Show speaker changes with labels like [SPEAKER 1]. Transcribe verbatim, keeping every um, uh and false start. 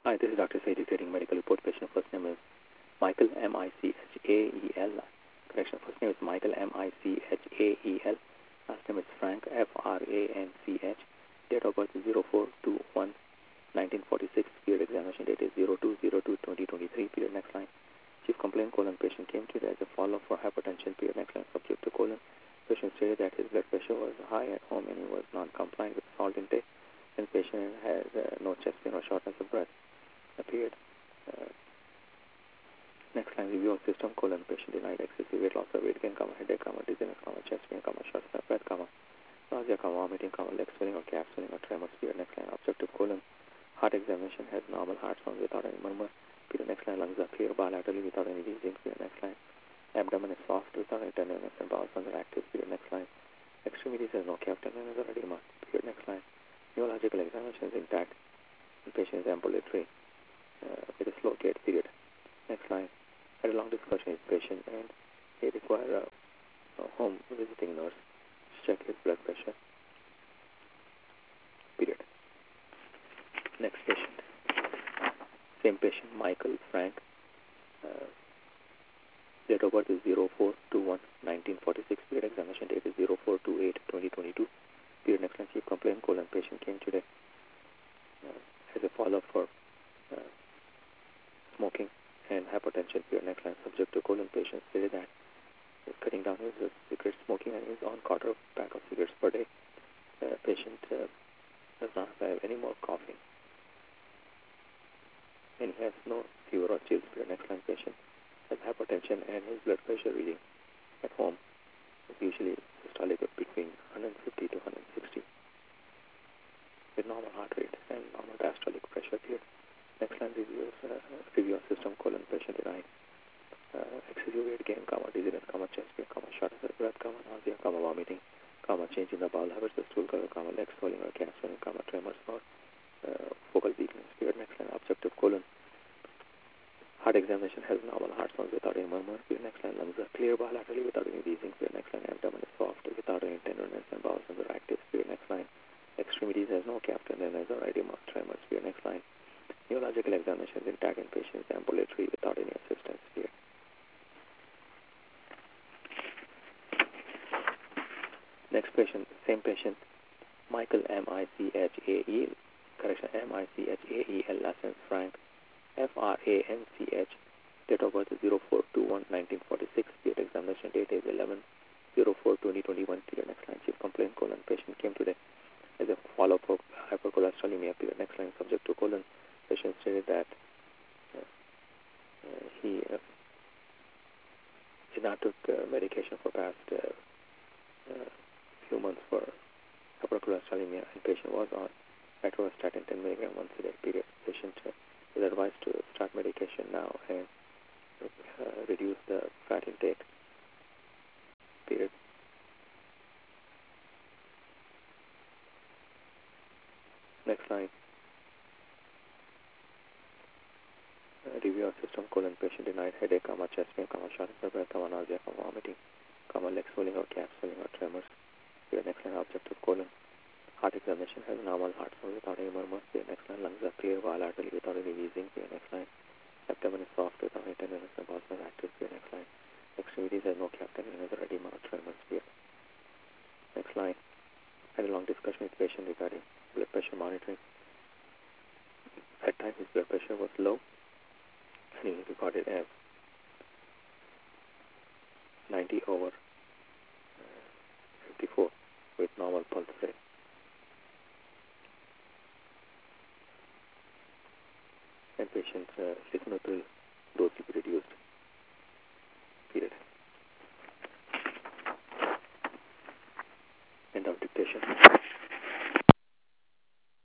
[SPEAKER 1] Hi, this is Doctor Saidi creating medical report. Patient first name is Michael, M I C H A E L. Correction, first name is Michael, M I C H A E L. Last name is Frank, F R A N C H. Date of birth is zero four two one nineteen forty-six. Period examination date is zero two zero two twenty twenty-three. Period next line. Chief complaint colon patient came to you as a follow-up for hypertension. Period next line. Subject to colon. Patient stated that his blood pressure was high at home and he was non-compliant with salt intake. And patient has uh, no chest pain or shortness of breath. Period. Uh, next line, review of system colon patient denied excessive weight loss or weight gain, comma, headache, comma, dizziness, comma, chest pain, comma, shortness of breath, comma, nausea, comma, vomiting, comma, leg swelling or calf swelling or tremors. Period. Next line, objective colon heart examination has normal heart sound without any murmur. Period. Next line, lungs are clear bilaterally without any wheezing. Period. Next line, abdomen is soft without any tenderness and bowel sounds are active. Period. Next line, extremities has no calf tenderness or edema. Period. Next line, neurological examination is intact. The patient is ambulatory. Uh, with a slow gait. Period. Next line. Had a long discussion with patient and he required a, a home visiting nurse to check his blood pressure. Period. Next patient. Same patient, Michael Frank. Uh, date of birth is zero four two one nineteen forty-six. Period. Examination date is zero four two eight twenty twenty-two. Period. Next line. Chief complaint colon patient came today uh, as a follow-up for uh, smoking and hypertension. Period. Next line, subject to colon patient stated that he's cutting down his uh, cigarette smoking and is on quarter pack of cigarettes per day. Uh, patient uh, does not have any more coughing and he has no fever or chills. Period. Next line, patient has hypertension and his blood pressure reading at home is usually systolic of between one fifty to one sixty with normal heart rate and normal diastolic pressure. Period. Next line, reviews, uh, review of system colon patient denied uh, excessive weight gain, comma, dizziness, comma, chest pain, comma, shortness of breath, comma, nausea, comma, vomiting, comma, change in the bowel habits, the stool color, comma, leg swelling or calf swelling, comma, tremors or uh, focal weakness. Period. Next line, objective colon heart examination has normal heart sounds without any murmur. Period. Next line, lungs are clear bilaterally without any wheezing. Period. Next line, abdomen is soft without any tenderness and bowel sounds are active. Period. Next line, extremities has no calf tenderness or edema, tremors. Period. Next line, neurological examination is intact in patients ambulatory without any assistance. Period. Next patient, same patient, Michael, M I C H A E L, correction, M I C H A E L, last name Frank, F R A N C H, date of birth is zero four two one nineteen forty-six. Period. Examination date is eleven oh four twenty twenty-one. Period. Next line, chief complaint colon patient came today as a follow-up for hypercholesterolemia. Period. Next line, subject to colon patient stated that uh, uh, he uh, did not took uh, medication for past uh, uh, few months for hypercholesterolemia and patient was on atorvastatin ten milligram once a day. Period. Patient uh, is advised to start medication now and uh, reduce the fat intake. Period. Next line. Uh, review of system colon patient denied headache, comma, chest pain, comma, shortness of breath, comma, nausea, comma, vomiting, comma, leg swelling or calf swelling or tremors. Period. Next line, objective colon heart examination has normal heart sound without any murmurs. Period. Next line, lungs are clear bilaterally without any wheezing. Period. Next line, abdomen is soft without any tenderness and bowel sounds active. Period. Next line, extremities has no calf tenderness or edema or tremors. Period. Next line, had a long discussion with patient regarding blood pressure monitoring. At time his blood pressure was low and he was recorded as ninety over fifty-four with normal pulse rate. And patient's uh, lisinopril dose will be reduced. Period. End of dictation.